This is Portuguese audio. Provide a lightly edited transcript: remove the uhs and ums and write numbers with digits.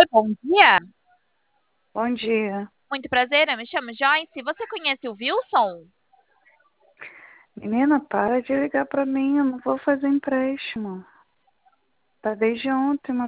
Oi, bom dia. Bom dia. Muito prazer, eu me chamo Joyce. Você conhece o Wilson? Menina, para de ligar pra mim, eu não vou fazer empréstimo. Tá desde ontem uma